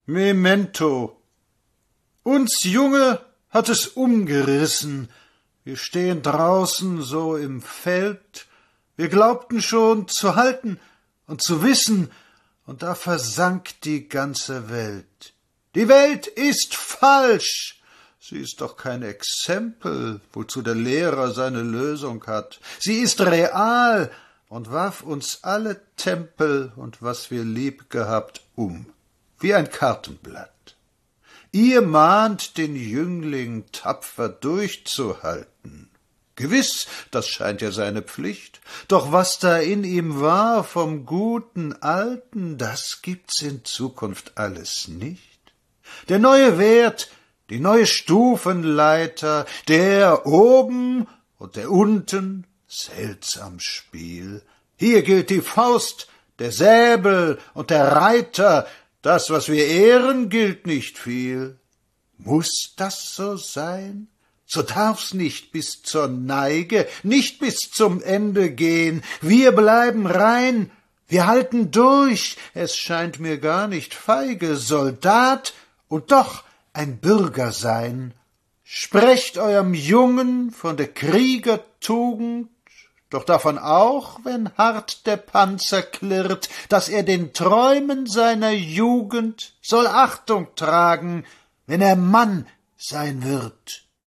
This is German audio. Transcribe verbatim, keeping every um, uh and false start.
Memento. Uns Junge hat es umgerissen. Wir stehen draußen so im Feld. Wir glaubten schon zu halten und zu wissen, und da versank die ganze Welt. Die Welt ist falsch. Sie ist doch kein Exempel, wozu der Lehrer seine Lösung hat. Sie ist real und warf uns alle Tempel und was wir lieb gehabt um, wie ein Kartenblatt. Ihr mahnt den Jüngling tapfer durchzuhalten. Gewiss, das scheint ja seine Pflicht, doch was da in ihm war vom guten Alten, das gibt's in Zukunft alles nicht. Der neue Wert, die neue Stufenleiter, der oben und der unten, seltsam Spiel. Hier gilt die Faust, der Säbel und der Reiter, das, was wir ehren, gilt nicht viel. Muß das so sein? So darf's nicht bis zur Neige, nicht bis zum Ende gehen. Wir bleiben rein, wir halten durch, es scheint mir gar nicht feige, Soldat und doch ein Bürger sein. Sprecht eurem Jungen von der Kriegertugend, doch davon auch, wenn hart der Panzer klirrt, dass er den Träumen seiner Jugend soll Achtung tragen, wenn er Mann sein wird.